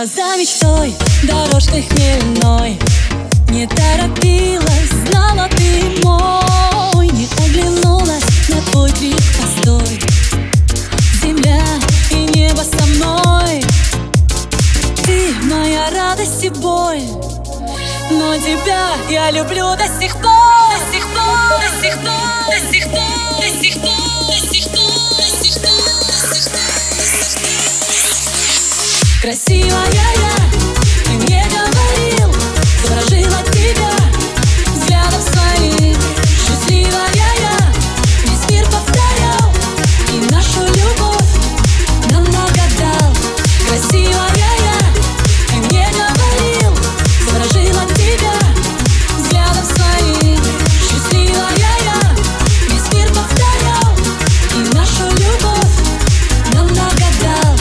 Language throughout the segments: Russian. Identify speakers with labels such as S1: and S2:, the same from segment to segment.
S1: Шла за мечтой дорожкой хмельной, не торопилась, знала ты мой. Не оглянулась на твой крик постой. Земля и небо со мной. Ты моя радость и боль, но тебя я люблю до сих пор. До сих пор, до сих пор, до сих пор, до сих пор, до сих пор, до сих пор, до сих пор. Красивая я, ты мне говорил, заворожила тебя взглядом своим. Счастливая я, весь мир повторял, и нашу любовь нам нагадал. Красивая я, ты мне говорил, заворожила тебя взглядом своим. Счастливая я, весь мир повторял, и нашу любовь нам нагадал.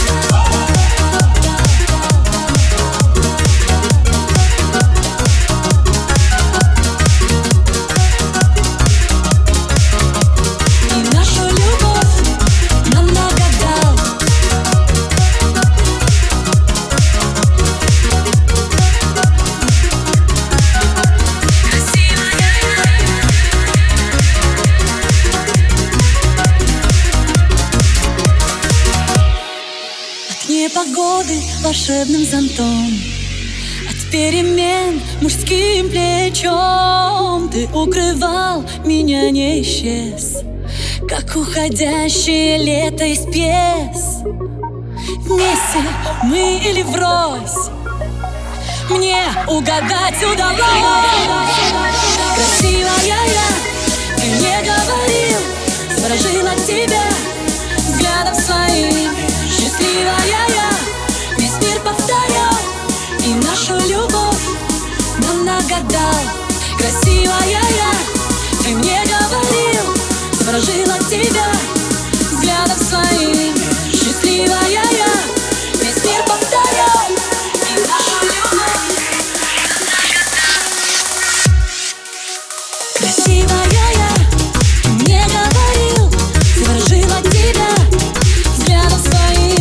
S1: Непогоды волшебным зонтом, от перемен мужским плечом. Ты укрывал меня, не исчез, как уходящее лето из пьес. Вместе мы или врозь, мне угадать удалось. Красивая я, ты мне говорил, заворожила тебя взглядом своим. Счастливая я, весь мир повторял, и нашу любовь нам нагадал. Красивая я, ты мне говорил, заворожила тебя взглядом своим. Счастливая я, весь мир повторял, и нашу любовь нам нагадал. Красивая я, ты мне говорил, заворожила тебя взглядом своим.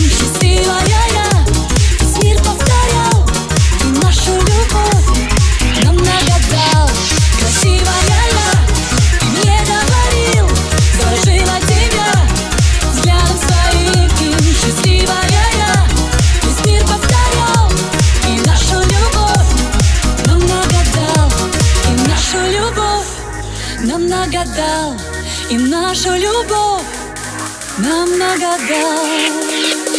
S1: Нам нагадал, и нашу любовь нам нагадал.